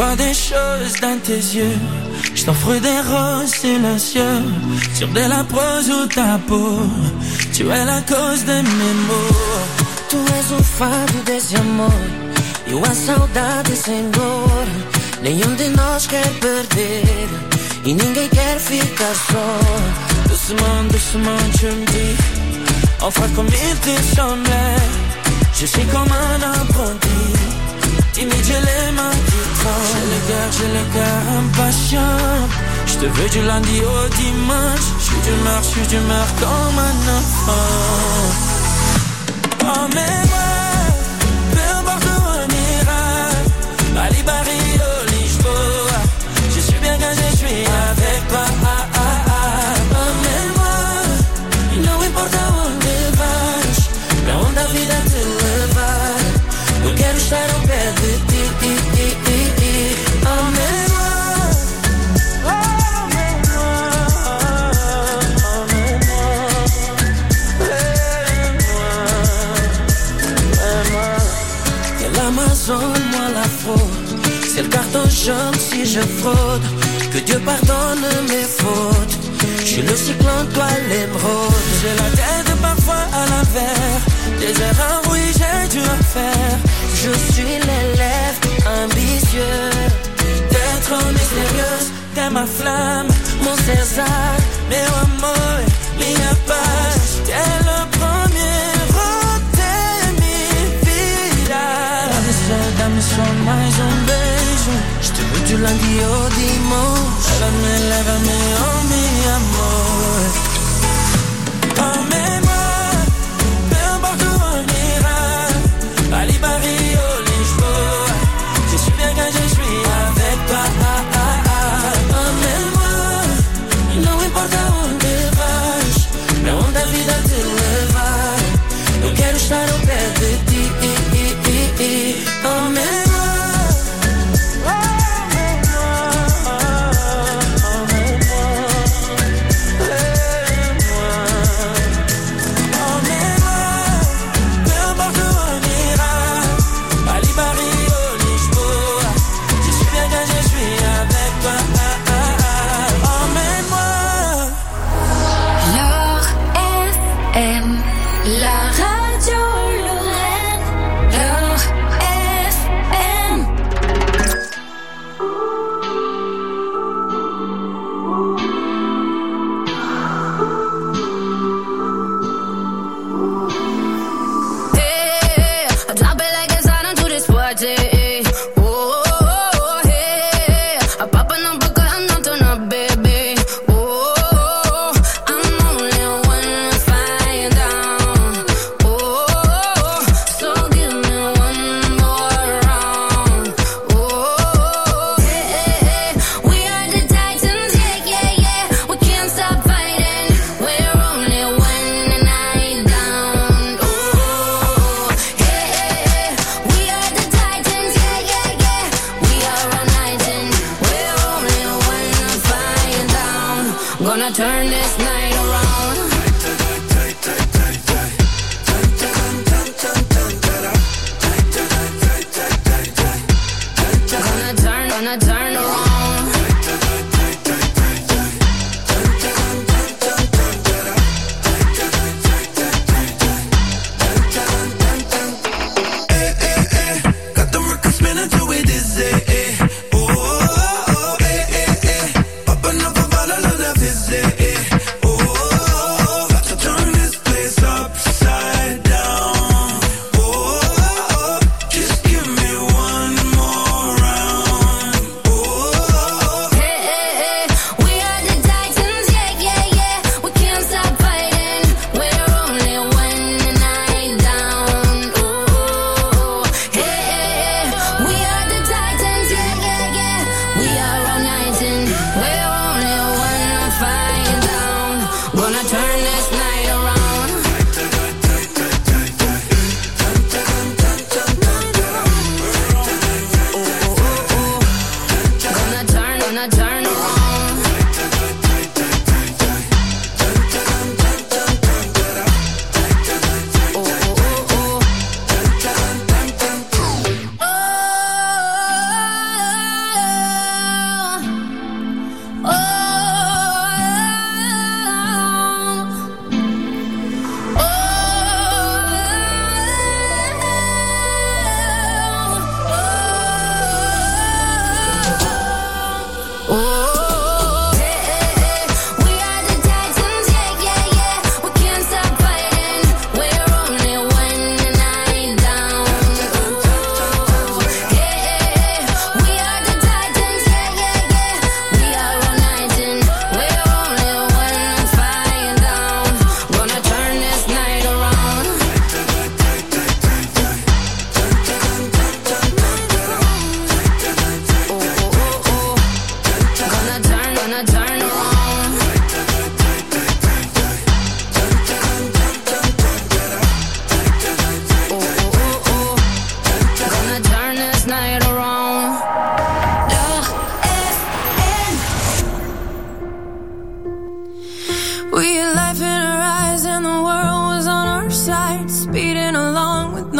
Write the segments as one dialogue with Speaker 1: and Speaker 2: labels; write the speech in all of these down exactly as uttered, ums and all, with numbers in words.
Speaker 1: vois des choses dans tes yeux. Je t'offre des roses silencieux sur de la prose ou ta peau. Tu es la cause de mes maux.
Speaker 2: Tu és o fado desse amor e a saudade sem dor. Nenhum de nós quer perder e ninguém quer ficar só.
Speaker 1: Doucement, doucement tu me dis, on fera comme il te semblait. Je suis comme un apprenti, timide j'ai les mains qui tremblent. J'ai le cœur, j'ai le cœur impatient. Je te veux du lundi au dimanche. Je suis d'humeur, je suis d'humeur comme un enfant. Emmène-moi, peu importe où on ira. Bali, Paris, au Lisboa. Je suis bien quand je suis avec toi. Ah, ah, ah. Emmène-moi, e não importa onde vais, pra onde a vida te levar. Eu quero estar ao pé de ti, ti, ti, ti, ti. Emmène-moi, emmène-moi, emmène-moi, emmène-moi. De l'Amazone, moi la fraude. C'est le carton jaune si je fraude. Que Dieu pardonne mes fautes. Je suis le cyclone, toi l'émeraude. J'ai la tête parfois à l'envers. Des erreurs, oui, j'ai dû en faire.
Speaker 2: Je suis l'élève ambitieux.
Speaker 1: T'es trop mystérieuse, t'es ma flamme,
Speaker 2: mon César,
Speaker 1: meu amor, minha paz. T'es le premier de minha vida. Dá-me só, dá-me só mais um beijo.
Speaker 2: Je te veux du lundi au dimanche.
Speaker 1: Lève-me, lève-me, oh mi amor. Emmène-moi, peu importe où on ira. Bali, Paris, au Lisboa. Je suis bien quand je suis avec toi. Ah, ah, ah.
Speaker 2: Emmène-moi, e não importa onde vais, pra onde a vida te levar. Eu quero estar ao pé de ti. Emmène-moi.
Speaker 1: Oh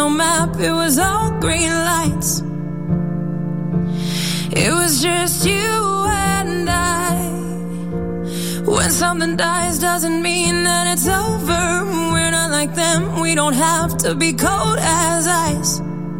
Speaker 3: no map, it was all green lights. It was just you and I. When something dies doesn't mean that it's over. We're not like them, we don't have to be cold as ice.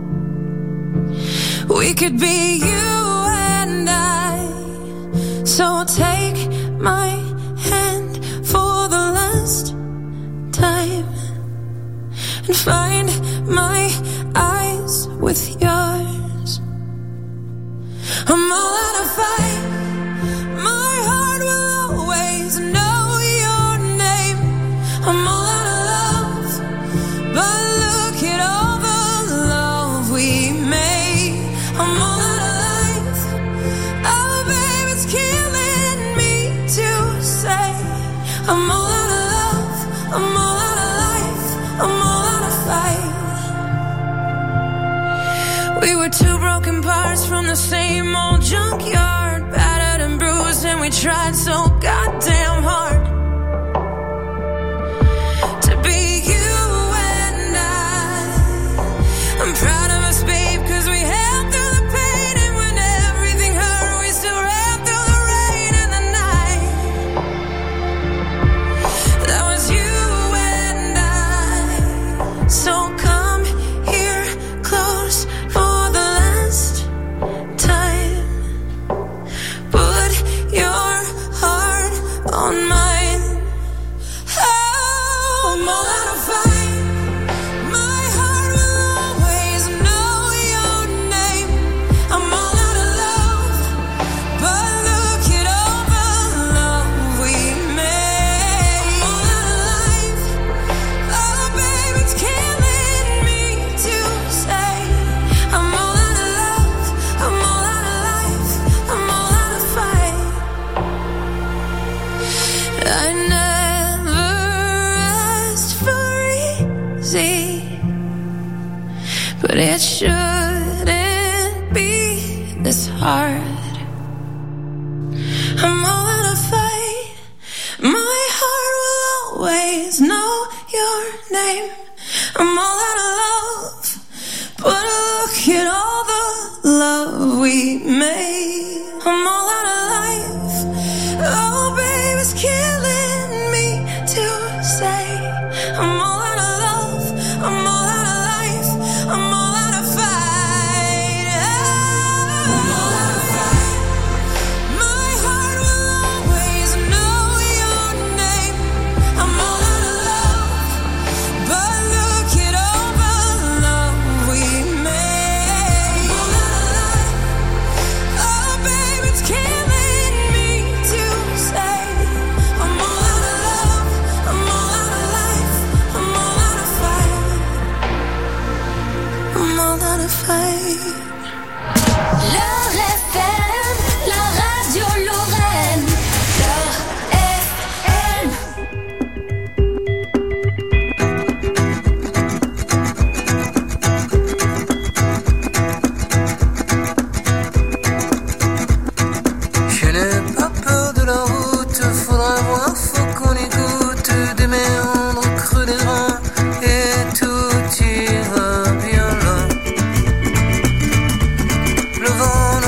Speaker 3: We could be you and I. So take my hand for the last time and find my eyes with yours. I'm all out of fight. My heart will always know your name. I'm all out of love, but look at all the love we made. I'm all out of life. Oh, babe, it's killing me to say. I'm all out of love. I'm all out of life. I'm all out of fight. We were two broken parts from the same old junkyard, battered and bruised, and we tried so goddamn hard to be you and I. I'm proud of us, babe, cause we held through the pain, and when everything hurt, we still ran through the rain and the night. That was you and I. So come here close for the last time. Put your heart on mine. Oh, I'm all out of fight. My heart will always know your name. I'm all out of love, but look at all the love we made. I'm all out of life. Oh, babe, it's killing me to say. I'm all out of love. I'm all out of life. I'm all out of fight. I never asked for easy, but it shouldn't be this hard. I'm all out of fight. My heart will always know your name. I'm all out of love, but look at all the love we made. I'm all out of life. Oh, babe, it's killing me to say. I'm all out of love. I'm all out of life. I'm all out of fight. I'm all out of fight. My heart will always know your name. I'm all out of love, but look at all the love we made. I'm all out of life. Oh, babe, it's killing me to say. I'm all out of love. I'm all out of life. I'm all out of fight. I'm all out of fight.
Speaker 4: Leur F M, la radio Lorraine. Leur F M.
Speaker 5: Je n'ai pas peur de la route, faudra voir, faut qu'on écoute des méandres creux des reins et tout ira bien là. Le vent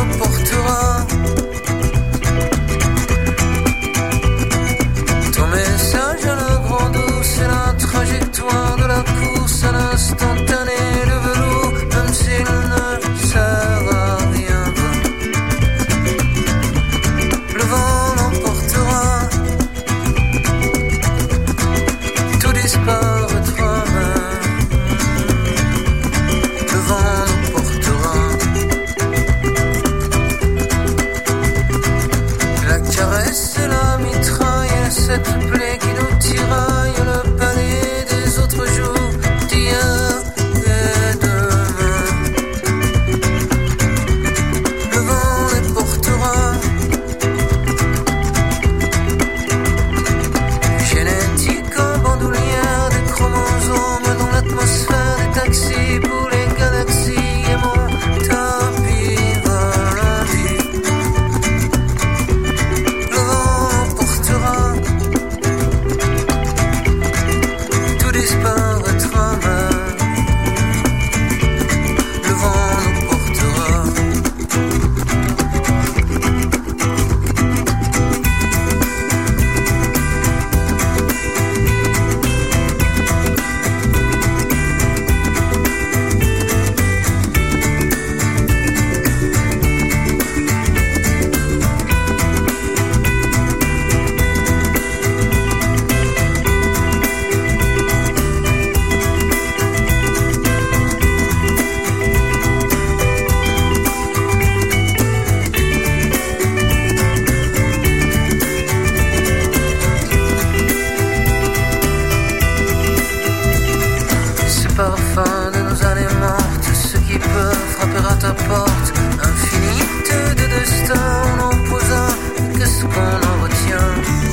Speaker 5: qui peut frapper à ta porte. Infinité de destins, on en pose un, qu'est-ce qu'on en retient?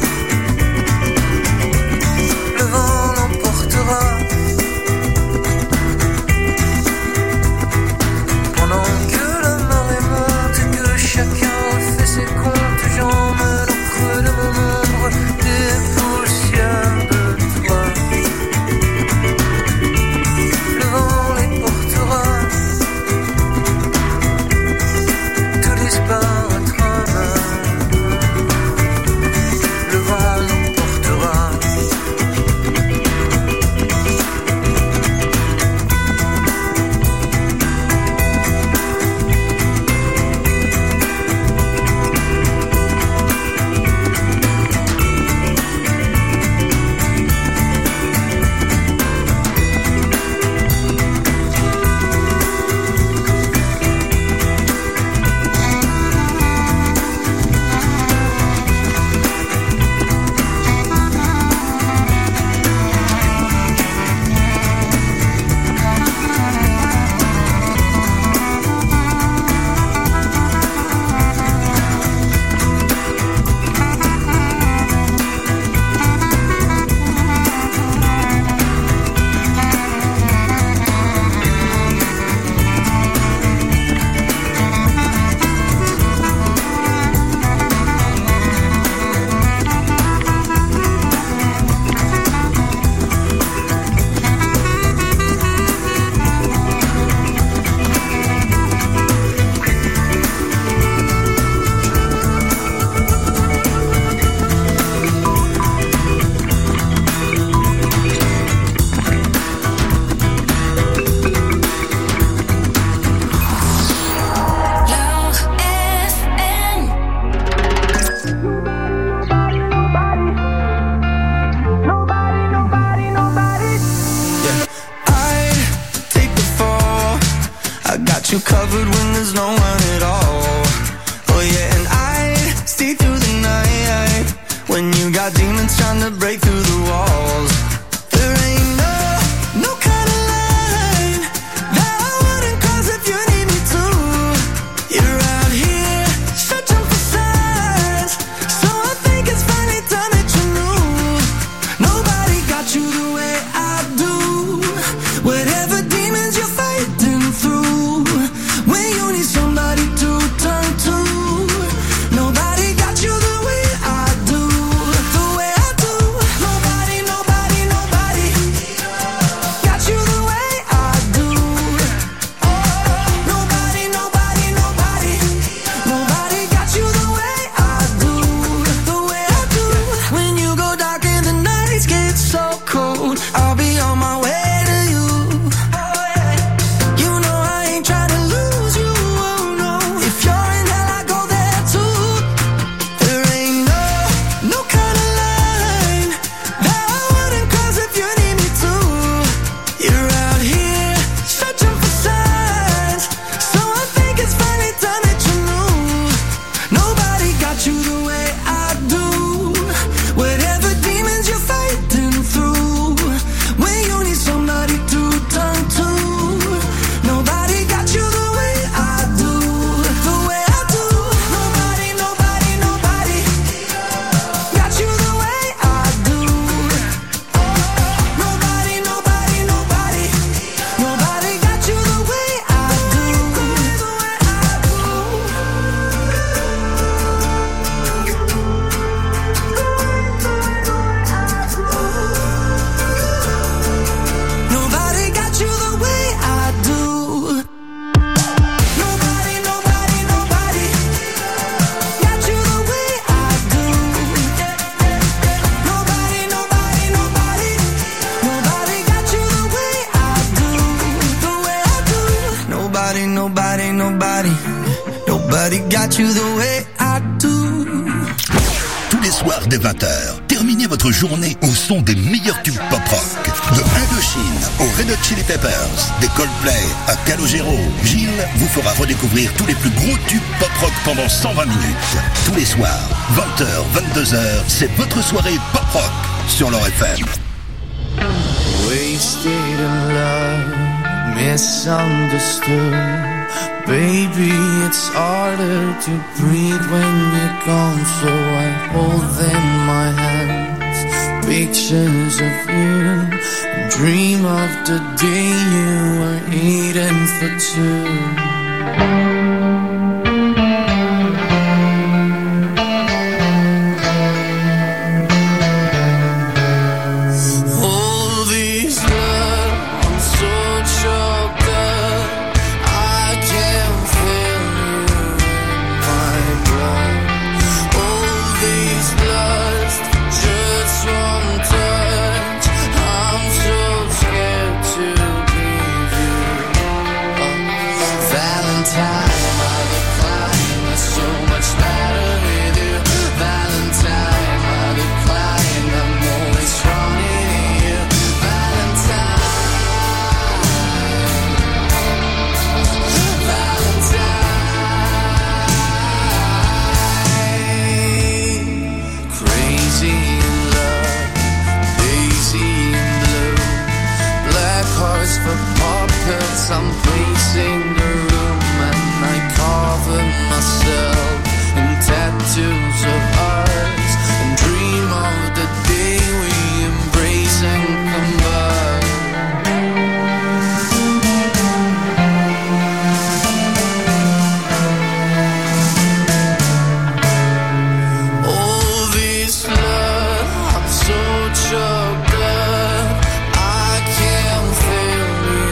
Speaker 5: Le vent l'emportera. Pendant que la marée monte et que chacun fait ses comptes, j'emmène au creux de mon ombre des poussières de toi. Le vent les portera, tout disparaîtra. Le vent nous portera.
Speaker 1: You covered when there's no one at all. Oh yeah, and I stay through the night when you got demons trying to break through the walls. There ain't no, no kind of line that I wouldn't cross if you need me to. You're out here searching for signs, so I think it's finally time that you knew. Nobody got you the way I do. Whatever demons you're fighting through, when you need somebody to turn to, nobody got you the way I do, the way I do. Nobody, nobody, nobody got you the way I do. Nobody, nobody, nobody, nobody got you the way I do, the way I do. When you go dark and the nights get so cold, I'll be on my way.
Speaker 6: Tous les soirs dès vingt heures, terminez votre journée au son des meilleurs tubes pop-rock. De Indochine aux Red Hot Chili Peppers, des Coldplay à Calogero, Gilles vous fera redécouvrir tous les plus gros tubes pop-rock pendant cent vingt minutes. Tous les soirs, vingt heures, vingt-deux heures, c'est votre soirée pop-rock sur leur F M.
Speaker 1: Wasted in love,
Speaker 7: misunderstood. Baby, it's harder to breathe when you're gone, so I hold in my hands pictures of you and dream of the day you were eating for two. I'm pacing the room and I cover myself in tattoos of ours and dream of the day we embrace and combine. All this love, I'm so choked up, I can't feel you.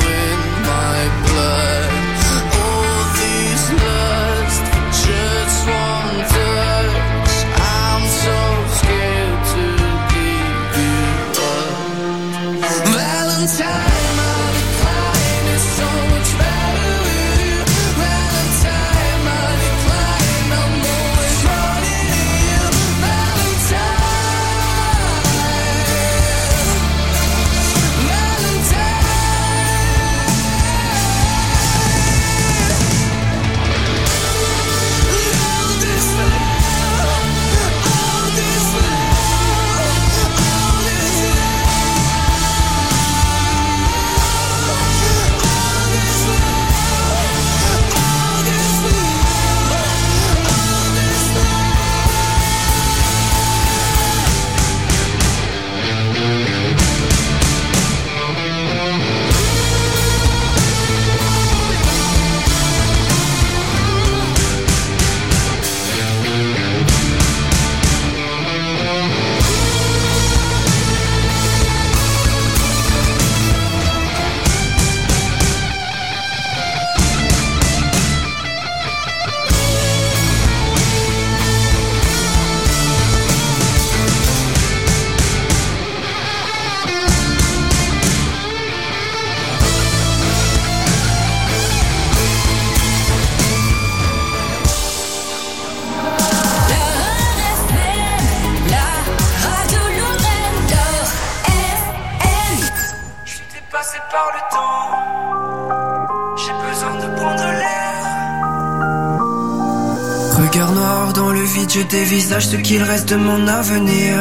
Speaker 7: Je dévisage ce qu'il reste de mon avenir.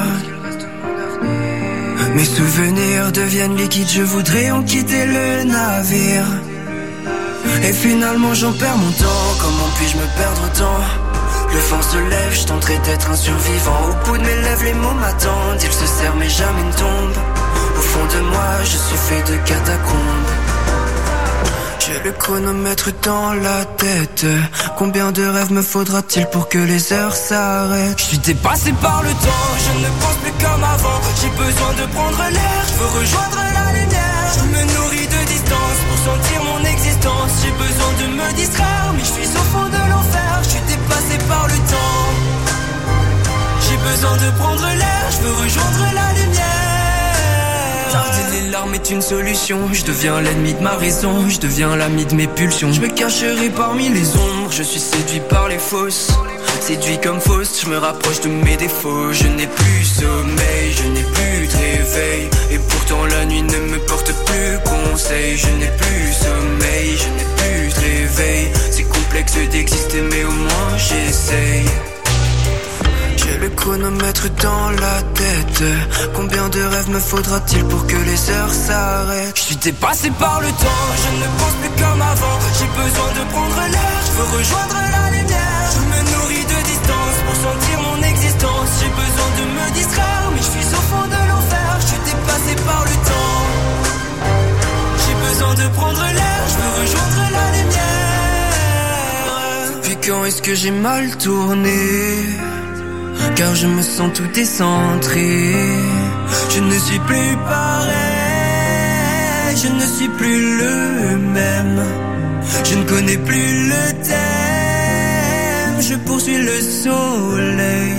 Speaker 7: Mes souvenirs deviennent liquides, je voudrais en quitter le navire. Et finalement j'en perds mon temps, comment puis-je me perdre autant? Le vent se lève, je tenterai d'être un survivant. Au bout de mes lèvres les mots m'attendent, ils se serrent mais jamais ne tombent. Au fond de moi je suis fait de catacombes. J'ai le chronomètre dans la tête. Combien de rêves me faudra-t-il pour que les heures s'arrêtent? Je suis dépassé par le temps, je ne pense plus comme avant. J'ai besoin de prendre l'air, je veux rejoindre la lumière. Je me nourris de distance pour sentir mon existence. J'ai besoin de me distraire, mais je suis au fond de l'enfer. Je suis dépassé par le temps. J'ai besoin de prendre l'air, je veux rejoindre la lumière. Tarder les larmes est une solution. Je deviens l'ennemi de ma raison, je deviens l'ami de mes pulsions. Je me cacherai parmi les ombres, je suis séduit par les fausses. Séduit comme fausse, je me rapproche de mes défauts. Je n'ai plus sommeil, je n'ai plus de réveil. Et pourtant la nuit ne me porte plus conseil. Je n'ai plus sommeil, je n'ai plus de réveil. C'est complexe d'exister mais au moins j'essaye. J'ai le chronomètre dans la tête. Combien de rêves me faudra-t-il pour que les heures s'arrêtent? Je suis dépassé par le temps, je ne pense plus comme avant. J'ai besoin de prendre l'air, je veux rejoindre la lumière. Je me nourris de distance pour sentir mon existence. J'ai besoin de me distraire, mais je suis au fond de l'enfer. Je suis dépassé par le temps. J'ai besoin de prendre l'air, je veux rejoindre la lumière. Depuis quand est-ce que j'ai mal tourné? Car je me sens tout décentré. Je ne suis plus pareil, je ne suis plus le même. Je ne connais plus le thème, je poursuis le soleil.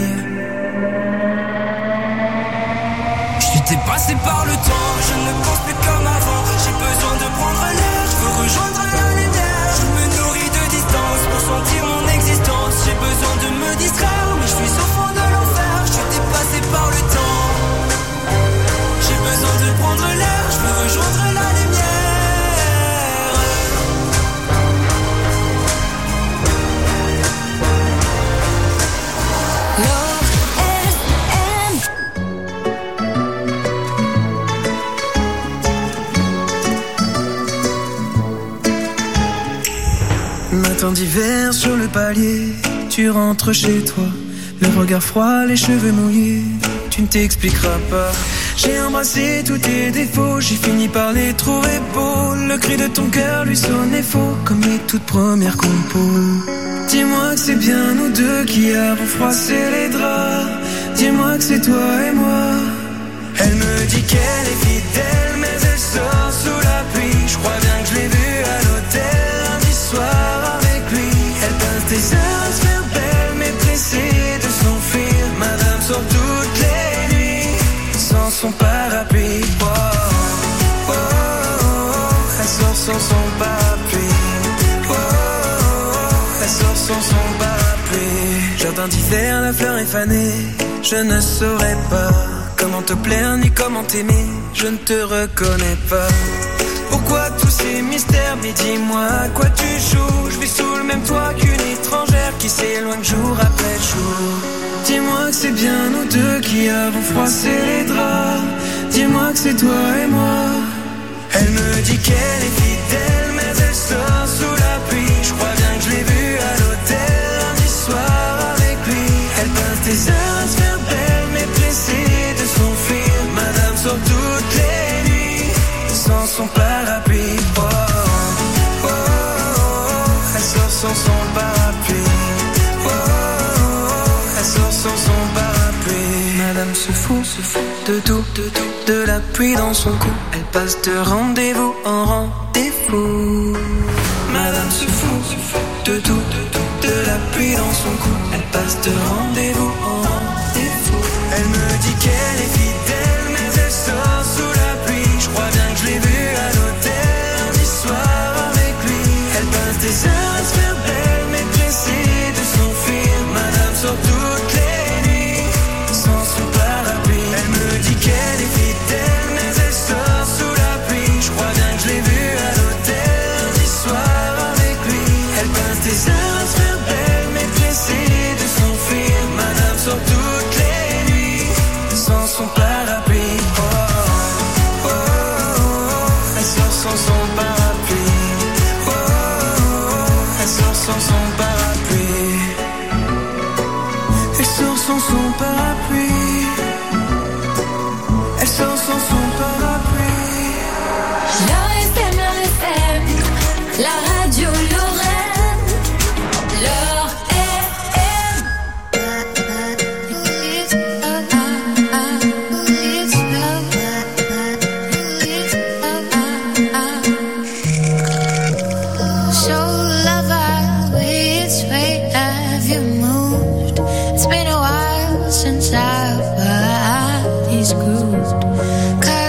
Speaker 7: Je suis dépassé par le temps, je ne pense plus comme avant. J'ai besoin de prendre l'air, je veux rejoindre la lumière. Je me nourris de distance pour sentir mon existence. J'ai besoin de me distraire, mais je suis au fond de l'enfer. Je suis dépassé par le temps. J'ai besoin de prendre l'air, je veux rejoindre la lumière.
Speaker 4: Love F M.
Speaker 7: Matin d'hiver sur le palier, tu rentres chez toi. Le regard froid, les cheveux mouillés, tu ne t'expliqueras pas. J'ai embrassé tous tes défauts, j'ai fini par les trouver beaux. Le cri de ton cœur lui sonnait faux, comme les toutes premières compos. Dis-moi que c'est bien nous deux qui avons froissé les draps. Dis-moi que c'est toi et moi. Elle me dit qu'elle est fidèle, mais elle sort sous la pluie. Je crois bien que je l'ai vue à l'hôtel lundi soir avec lui. Elle passe des heures à se faire belle, mais pressée de s'enfuir. Madame sort toutes les nuits sans son parapluie. Oh, oh, oh, oh. Elle sort sans son parapluie. Oh, oh, oh. Elle sort sans son parapluie. Jardin d'hiver, la fleur est fanée. Je ne saurais pas comment te plaire ni comment t'aimer. Je ne te reconnais pas. Pourquoi tous ces mystères? Mais dis-moi à quoi tu joues. Je vis sous le même toit qu'une étrangère qui s'éloigne jour après jour. Dis-moi que c'est bien nous deux qui avons froissé les draps. Dis-moi que c'est toi et moi. Elle me dit qu'elle est fidèle, mais elle sort sous la pluie. Je crois bien que je l'ai vue à l'hôtel lundi soir avec lui. Elle passe des heures à se faire belle, mais pressée de s'enfuir. Madame sort toutes les nuits sans son parapluie. Oh, oh, oh, oh. Elle sort sans son parapluie. Oh, oh, oh. Elle sort sans son parapluie. Madame se fout, se fout de tout, de tout, de la pluie dans son cou. Elle passe de rendez-vous en rendez-vous. Madame se fout, se fout de tout, de tout, de la pluie dans son cou. Elle passe de rendez-vous en rendez-vous. Elle me dit qu'elle est fidèle, mais elle sort sous la pluie. Je crois bien que je l'ai vue à l'hôtel lundi soir avec lui. Elle passe des heures à se faire belle, mais pressée de s'enfuir. Madame sort toutes les nuits sans son parapluie. Elle me dit qu'elle est fidèle, mais elle sort sous la pluie. Je crois bien que je l'ai vue à l'hôtel lundi soir avec lui. Elle passe des heures à se faire belle, mais pressée de s'enfuir. Madame sort toutes les nuits sans son parapluie. Oh, oh, oh, oh. Elle sort sans son parapluie. Oh, oh, oh. Elle sort sans son parapluie. Elle sort sans son parapluie. Elle sort sans son parapluie.
Speaker 4: Love F M, Love F M, la radio Lorraine. Love F M.
Speaker 3: So lover, which way have you moved? It's been a while since our bodies grooved. 'Cause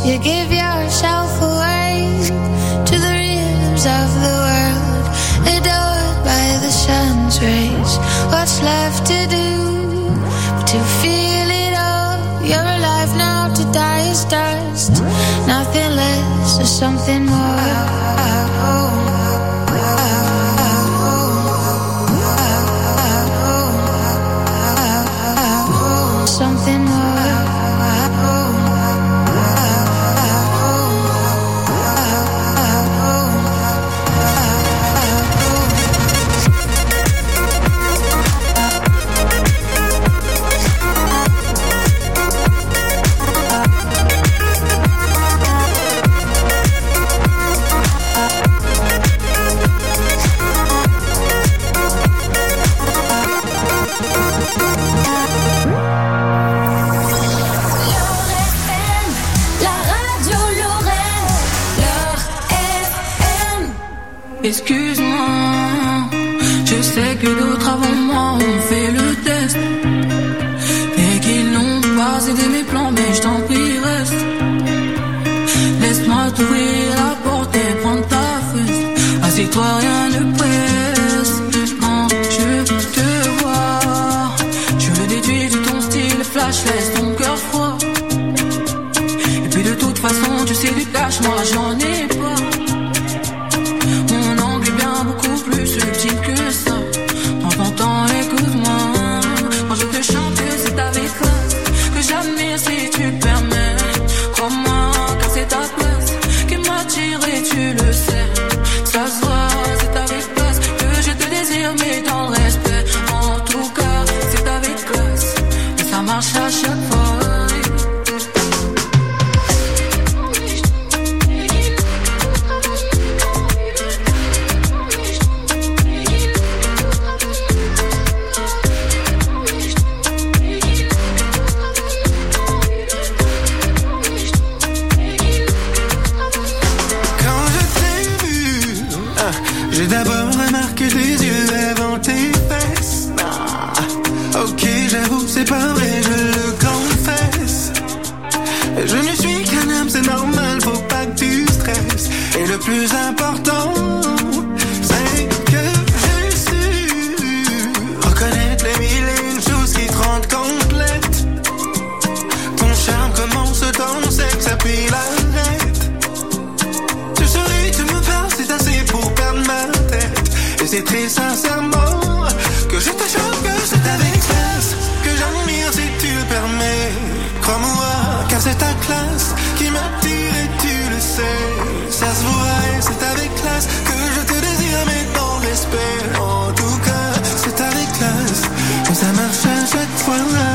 Speaker 3: You give yourself away to the rhythms of the world, adored by the sun's rays. What's left to do but to feel it all? You're alive now, to die is dust. Nothing less or something more. Something more.
Speaker 8: Excuse-moi, je sais que d'autres avant moi ont fait le test et qu'ils n'ont pas aidé mes plans, mais je t'en prie reste. Laisse-moi t'ouvrir la porte et prendre ta fesse. Assieds-toi, rien ne presse. Quand je te vois, je le déduis de ton style flash, laisse ton cœur froid. Et puis de toute façon, tu sais du cash, moi j'en ai pas. Beaucoup plus subtil que ça. Prends ton temps, écoute-moi. Quand je te chante, c'est avec classe que j'admire si tu permets. Crois-moi, car c'est ta place qui m'attire et tu le sais. Ça se voit, c'est avec classe que je te désire, mais dans le respect. En tout cas, c'est avec classe et ça marche à chaque fois.
Speaker 9: J'ai d'abord remarqué tes yeux avant tes fesses. Ah, ok, j'avoue, c'est pas vrai, je le confesse. Je ne suis qu'un homme, c'est normal, faut pas que tu stresses. Et le plus important, c'est que j'ai su reconnaître les mille et une choses qui te rendent complète. Ton charme commence dans le sexe, puis l'arrête. Tu souris, tu me parles, c'est assez pour perdre ma tête. Et c'est très sincèrement que je te choque, que c'est avec classe que j'admire si tu le permets. Crois-moi, car c'est ta classe qui m'attire et tu le sais. Ça se voit et c'est avec classe que je te désire, mais dans le respect. En tout cas, c'est avec classe que ça marche à chaque fois.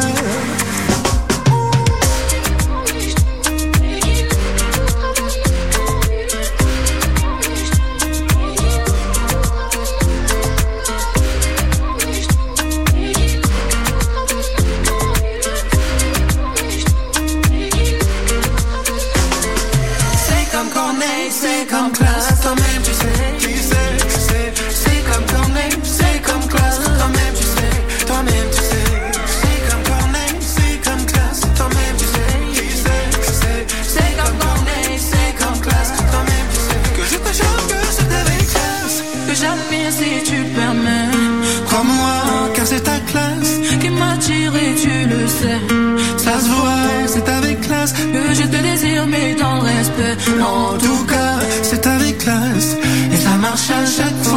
Speaker 9: C'est comme classe, toi-même tu sais, tu sais, tu sais. C'est comme Corneille, c'est comme classe, toi-même tu sais, toi-même tu sais. C'est comme Corneille, c'est comme classe, toi-même tu sais, tu sais, tu sais. C'est comme Corneille, c'est comme classe, toi-même tu sais. Que je te choque, que c'est avec classe que j'admire si tu le permets. Crois-moi, car c'est ta classe qui m'attire et tu le sais. Ça se voit, c'est avec classe que je te désire, mais dans le respect. En tout cas, c'est avec classe et ça marche à chaque fois.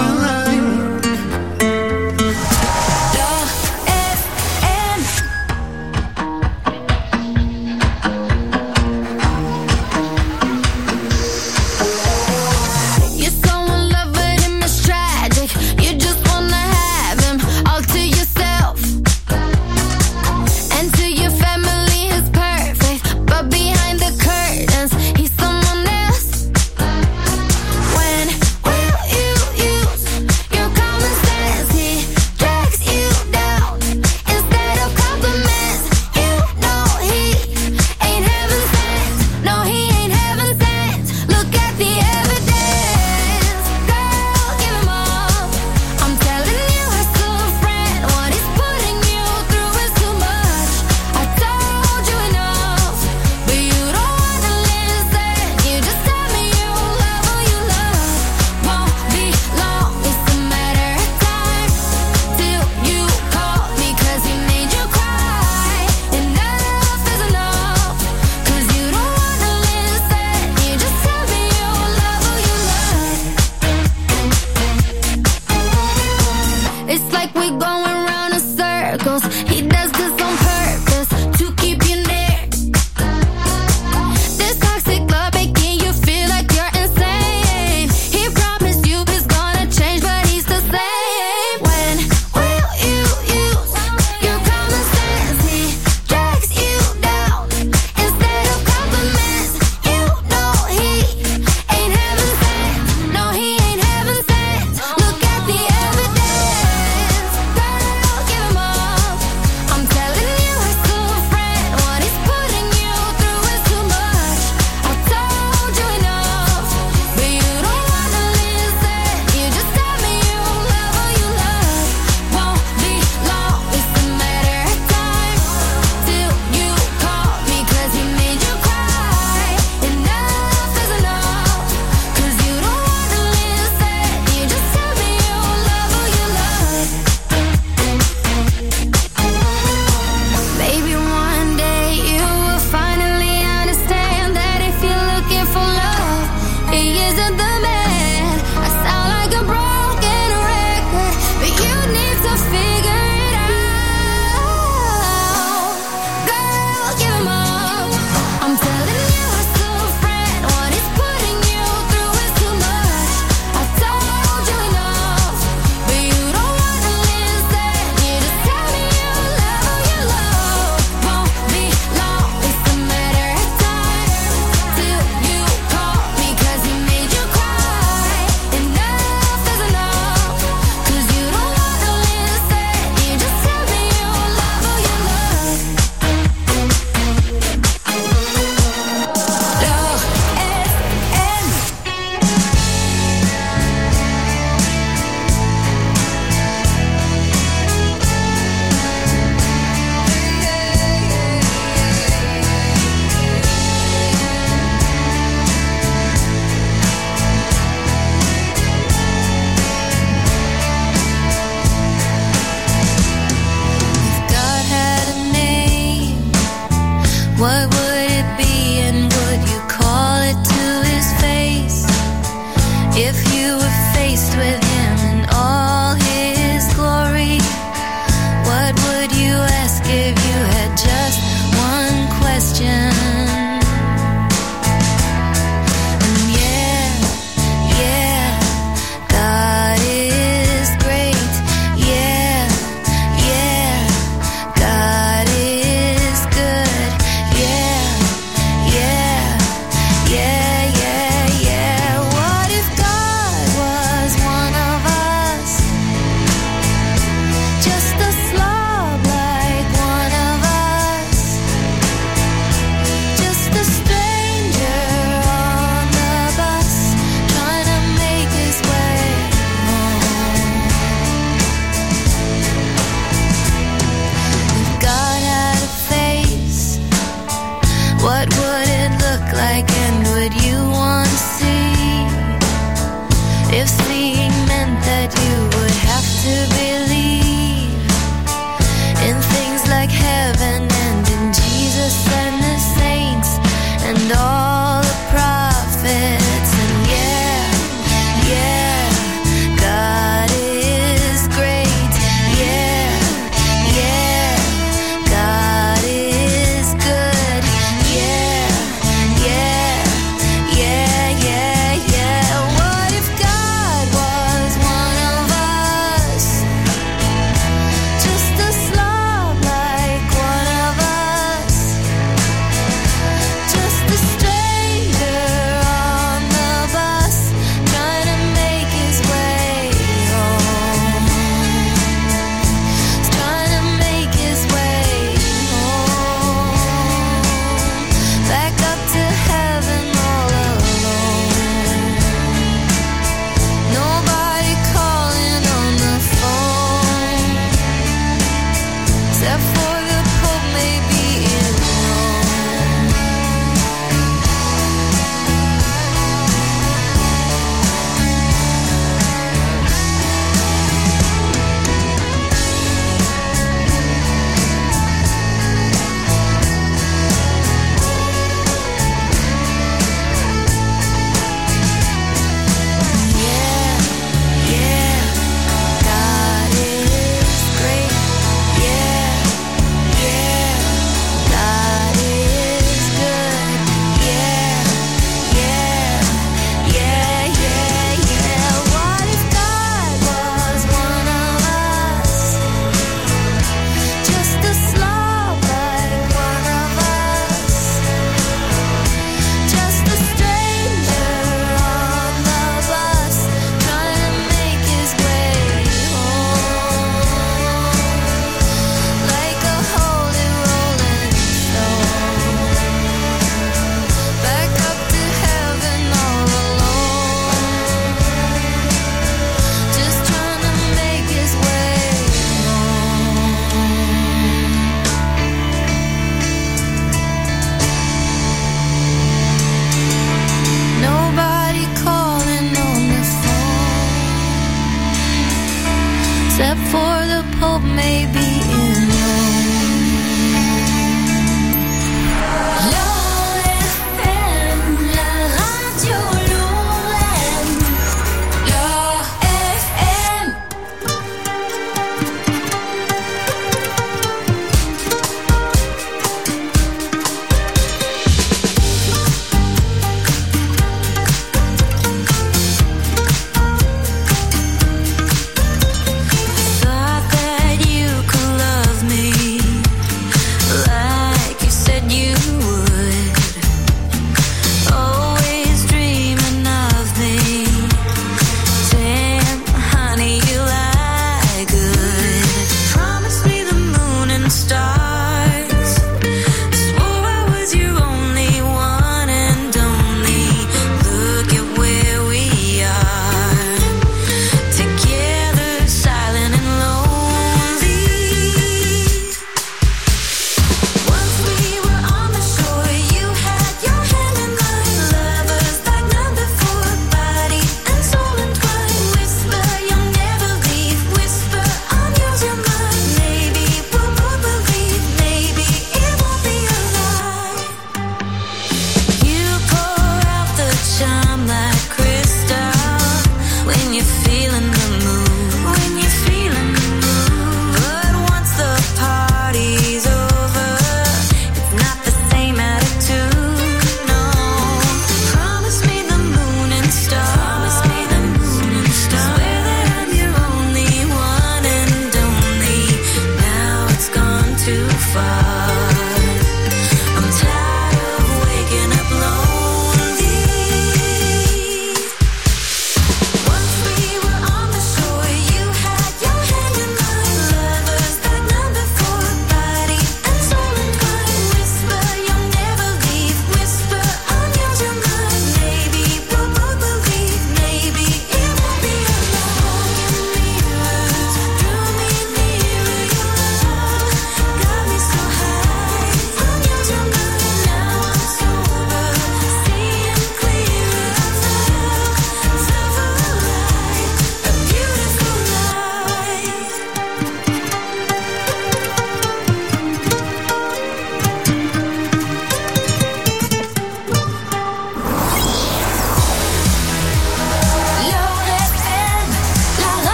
Speaker 3: He's someone else. What would it be and would you call it to his face? If you were faced with him in all his glory, what would you ask if you had just one question? And yeah, yeah, God is great. Yeah, yeah, God is good. Yeah, yeah, yeah, yeah, yeah. What if God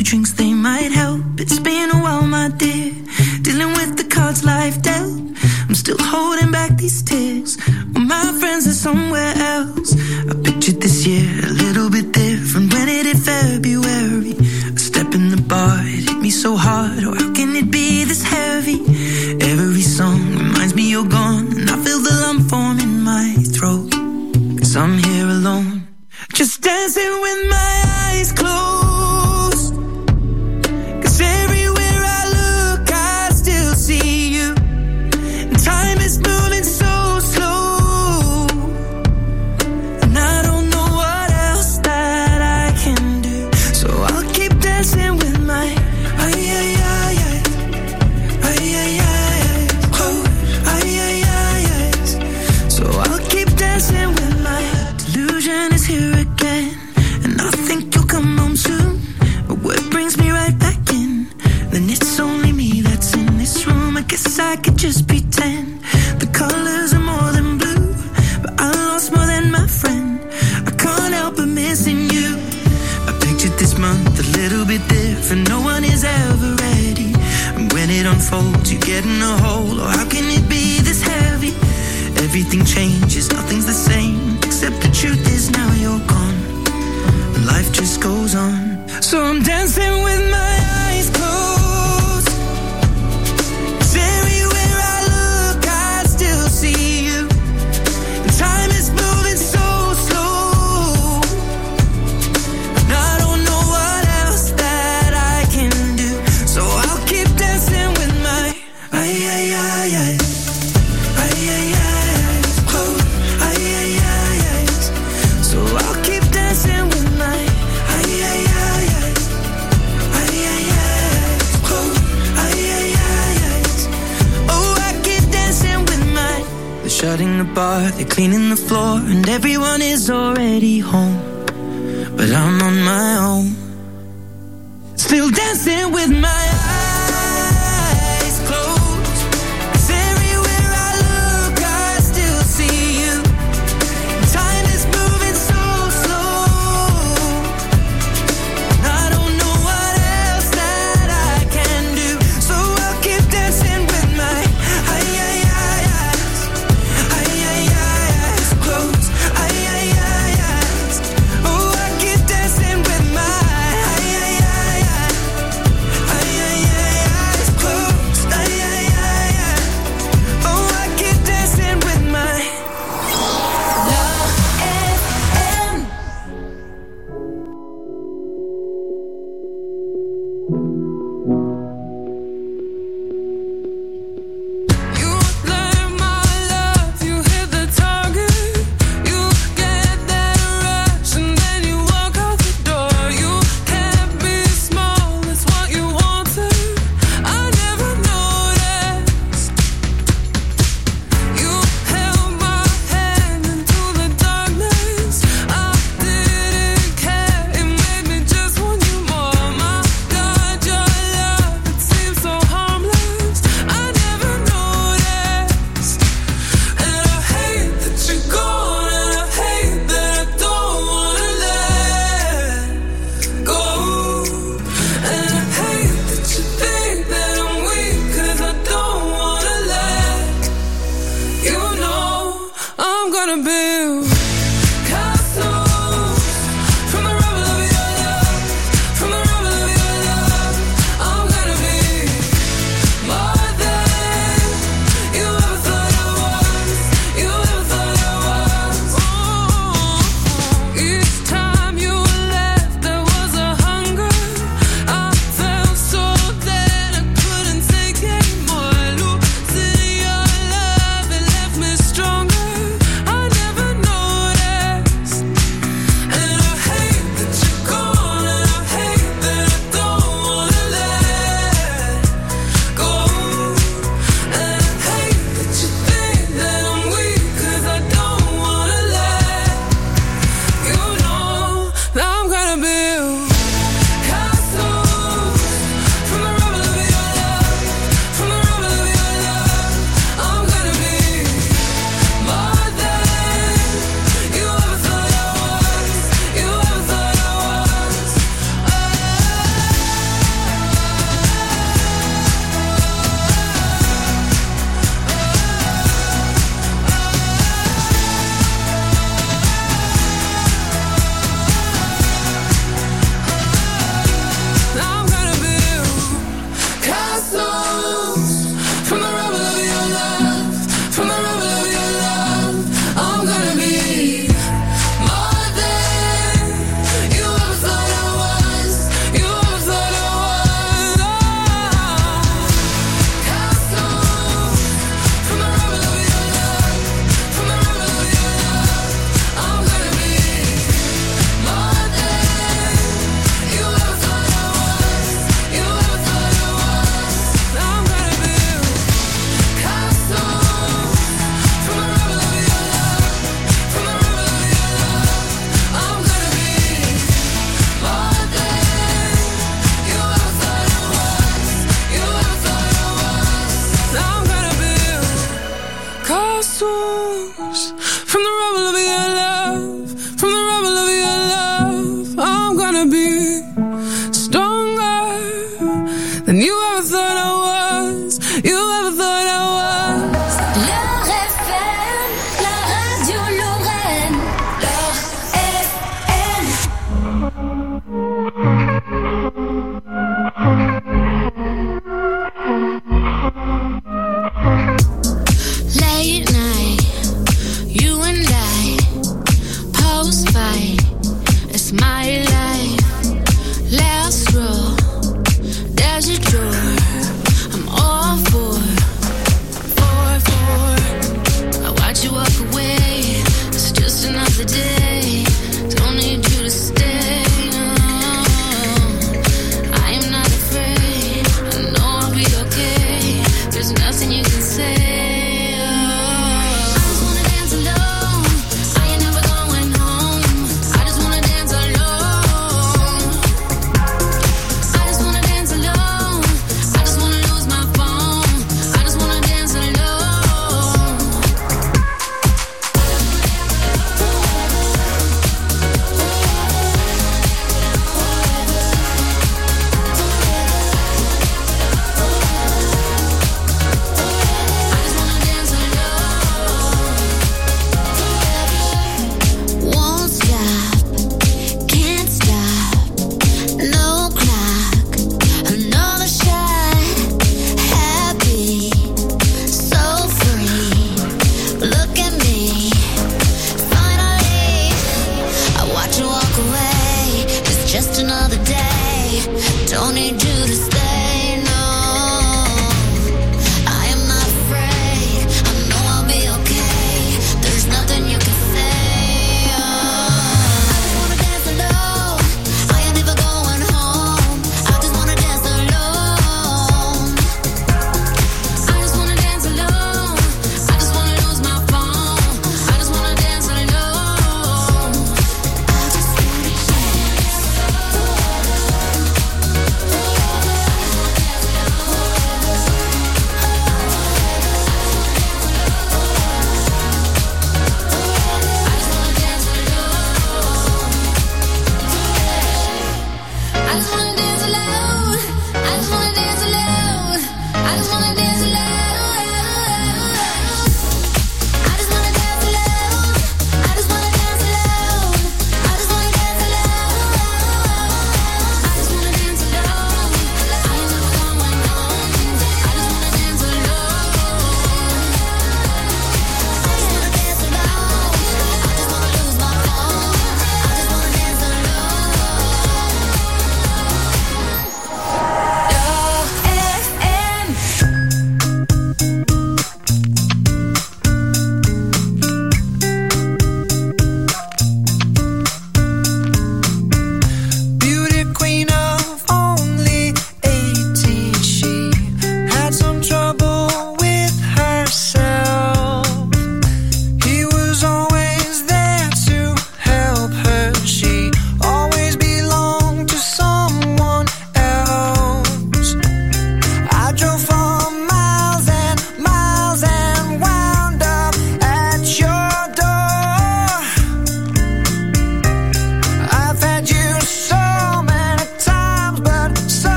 Speaker 2: few drinks, they might help. It's been a while, my dear, dealing with the cards life dealt. I'm still holding back these tears when my friends are somewhere else. I pictured this year a little bit different when it hit February. A step in the bar, it hit me so hard. Oh, how can it be this heavy? Every song reminds me you're gone, and I feel the lump form in my throat. Cause I'm here alone, just dancing with my eyes closed. Cause everywhere I look, I still see you. And time is moving so slow, and I don't know what else that I can do. So I'll keep dancing with my ay ay ay ay ay ay ay close ay ay ay ay. So I'll keep dancing with my delusion is here again, and I think you'll come home soon. But what brings me right back in? Then it's only me that's in this room. I guess I could just pretend the colors are more than blue, but I lost more than my friend. I can't help but missing you. I pictured this month a little bit different. No one is ever ready, and when it unfolds, you get in a hole. Or how can it be this heavy? Everything changes, nothing's the same, except the truth is now you're gone, and life just goes on. So I'm dancing with my eyes closed. 'Cause everywhere I look, I still see you. And time is moving so slow, and I don't know what else that I can do. So I'll keep dancing with my ay ay ay ay ay ay ay close ay ay ay ay. So I'll keep dancing with my ay ay ay ay ay ay ay close ay ay ay ay. Oh, I keep dancing with my. They're shutting the bar, they're cleaning the floor, and everyone is already home, but I'm on my own, still dancing with my eyes closed. 'Cause everywhere I look, I still see you. Time is moving so slow, and I don't know what else that I can do. So I'll keep dancing with my ay ay ay eyes, ay ay ay eyes closed, ay ay ay eyes. Oh, I keep dancing with my ay ay ay ay ay ay ay eyes closed, ay ay ay ay. Oh, I keep dancing with my
Speaker 4: Love F M.
Speaker 8: You learn my love, you hit the target. You get that rush and then you walk out the door. You can't be small, it's what you wanted. I never noticed. You held my hand into the darkness. I didn't care, it made me just want you more. My God, you're
Speaker 3: than you ever thought I was. You ever thought I was.
Speaker 4: Leur F M, la radio Lorraine. Leur F M. Late night, you and I, post fight, it's my life. Last row, there's a door, I'm all for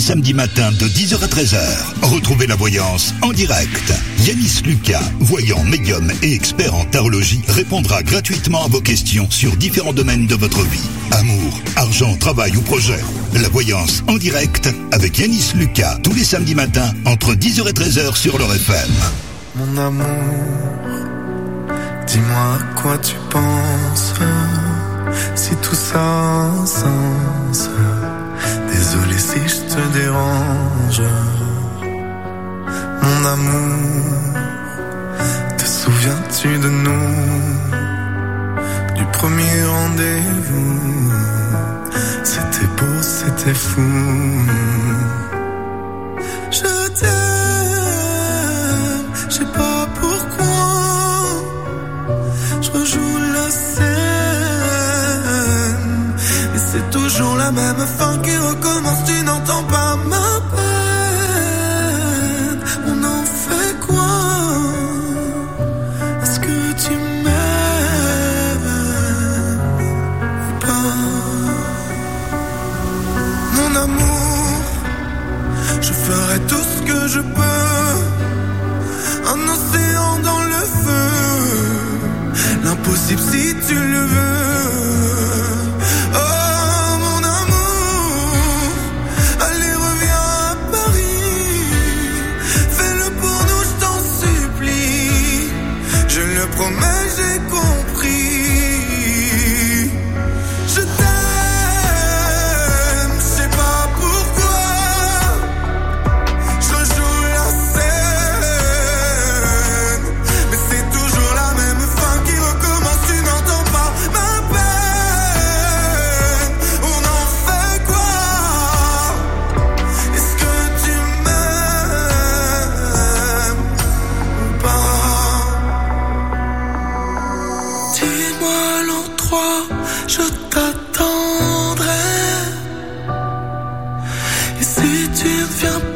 Speaker 6: les samedis matins de dix heures à treize heures. Retrouvez la voyance en direct. Yanis Lucas, voyant, médium et expert en tarologie, répondra gratuitement à vos questions sur différents domaines de votre vie. Amour, argent, travail ou projet. La voyance en direct avec Yanis Lucas, tous les samedis matins entre dix heures et treize heures sur leur F M.
Speaker 9: Mon amour, dis-moi à quoi tu penses, si tout ça a un sens. Désolé si je te dérange. Mon amour, te souviens-tu de nous, du premier rendez-vous? C'était beau, c'était fou. Je t'aime, je sais pas pourquoi. Je rejoue la scène, et c'est toujours la même fin qui recommence. Tu n'entends pas ma peine. On en fait quoi? Est-ce que tu m'aimes ou pas? Mon amour, je ferai tout ce que je peux. Un océan dans le feu, l'impossible si tu le veux. Oh mon amour, allez reviens à Paris. Fais-le pour nous, je t'en supplie. Je le promets, j'ai compris. Je t'aime, je sais pas pourquoi. Je joue la scène, mais c'est toujours la même fin qui recommence. Tu n'entends pas ma peine. On en fait quoi? Est-ce que tu m'aimes ou pas? Dis-moi l'endroit, je t'attendrai. Et si tu ne viens